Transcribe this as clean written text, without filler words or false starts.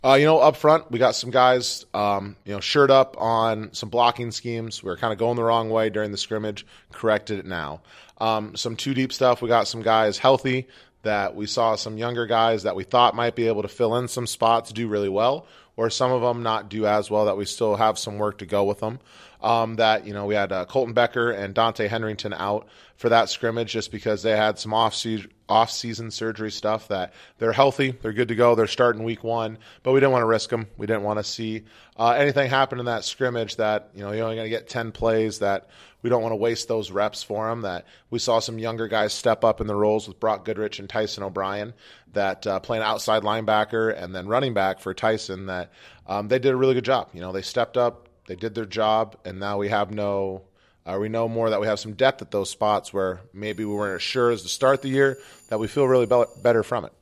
Up front, we got some guys, shirt up on some blocking schemes. We were kind of going the wrong way during the scrimmage, corrected it now. Some two deep stuff, we got some guys healthy that we saw some younger guys that we thought might be able to fill in some spots, do really well, or some of them not do as well, that we still have some work to go with them. We had Colton Becker and Dante Henrington out for that scrimmage just because they had some off-season surgery stuff that they're healthy, they're good to go, they're starting week one, but we didn't want to risk them. We didn't want to see anything happen in that scrimmage that, you're only going to get 10 plays, that we don't want to waste those reps for them. That we saw some younger guys step up in the roles with Brock Goodrich and Tyson O'Brien, that playing outside linebacker and then running back for Tyson, that they did a really good job. They stepped up, they did their job, and now we know more that we have some depth at those spots where maybe we weren't as sure as to start the year, that we feel really better from it.